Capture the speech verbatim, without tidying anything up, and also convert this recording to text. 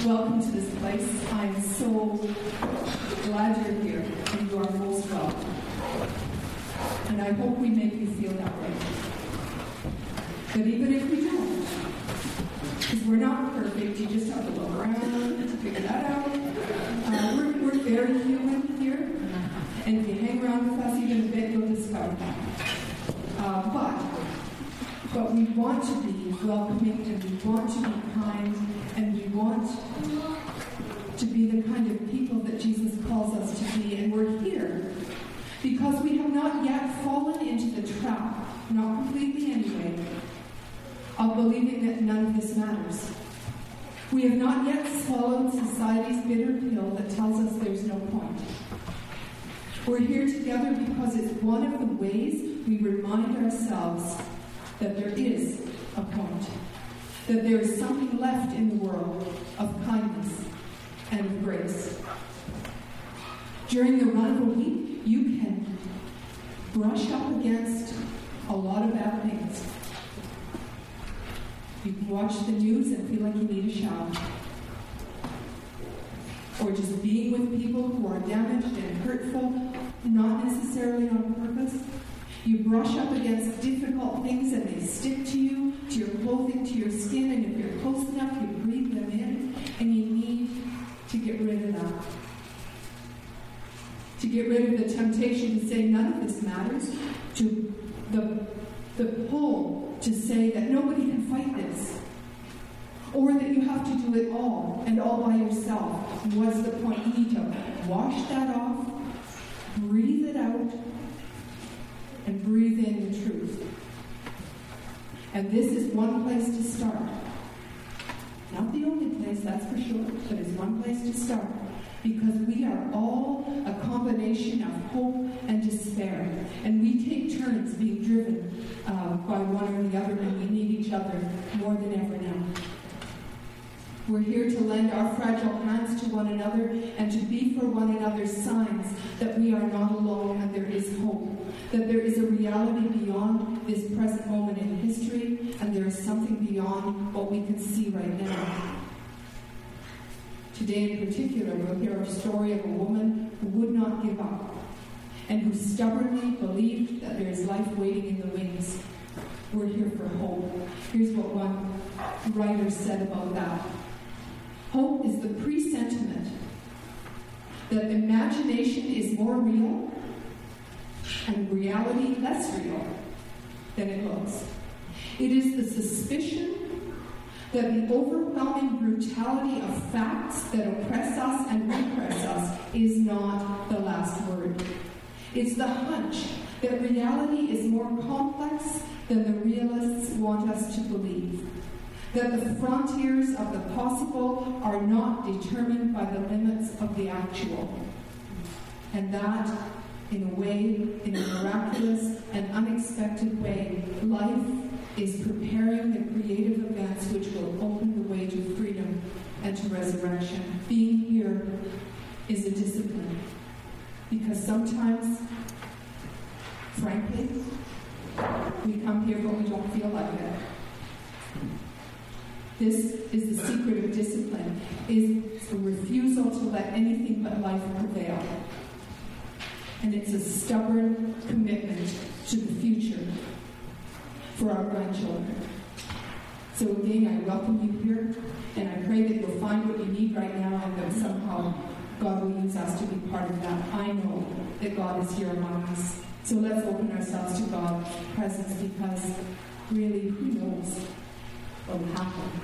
welcome to this place. I am so glad you're here, and you are most welcome. And I hope we make you feel that way. But even if we don't, because we're not perfect, you just have to look around to figure that out. Uh, we're, we're very human here, and if you hang around with us even a bit, you'll discover that. Uh, but, but we want to be welcoming, and we want to be kind, and we want to be the kind of people that Jesus calls us to be. And we're here because we have not yet fallen into the trap, not completely anyway, of believing that none of this matters. We have not yet swallowed society's bitter pill that tells us there's no point. We're here together because it's one of the ways we remind ourselves that there is a point, that there is something left in the world of kindness and of grace. During the run of a week, you can brush up against a lot of bad things. You can watch the news and feel like you need a shower. Or just being with people who are damaged and hurtful, not necessarily on purpose. You brush up against difficult things and they stick to you, to your clothing, to your skin, and if you're close enough, you breathe them in, and you need to get rid of that. To get rid of the temptation to say none of this matters, to the, the pull to say that nobody can fight this, or that you have to do it all, and all by yourself. What's the point? You need to wash that off, breathe it out, and breathe in the truth. And this is one place to start. Not the only place, that's for sure, but it's one place to start. Because we are all a combination of hope and despair. And we take turns being driven uh, by one or the other, and we need each other more than ever now. We're here to lend our fragile hands to one another and to be for one another signs that we are not alone and there is hope, that there is a reality beyond this present moment in history, and there is something beyond what we can see right now. Today in particular, we'll hear a story of a woman who would not give up and who stubbornly believed that there is life waiting in the wings. We're here for hope. Here's what one writer said about that. Hope is the presentiment that imagination is more real and reality less real than it looks. It is the suspicion that the overwhelming brutality of facts that oppress us and repress us is not the last word. It's the hunch that reality is more complex than the realists want us to believe. That the frontiers of the possible are not determined by the limits of the actual. And that, in a way, in a miraculous and unexpected way, life is preparing the creative events which will open the way to freedom and to resurrection. Being here is a discipline. Because sometimes, frankly, we come here but we don't feel like it. This is the secret of discipline, is a refusal to let anything but life prevail. And it's a stubborn commitment to the future for our grandchildren. So again, I welcome you here, and I pray that you'll find what you need right now, and that somehow God will use us to be part of that. I know that God is here among us. So let's open ourselves to God's presence, because really, who knows what will happen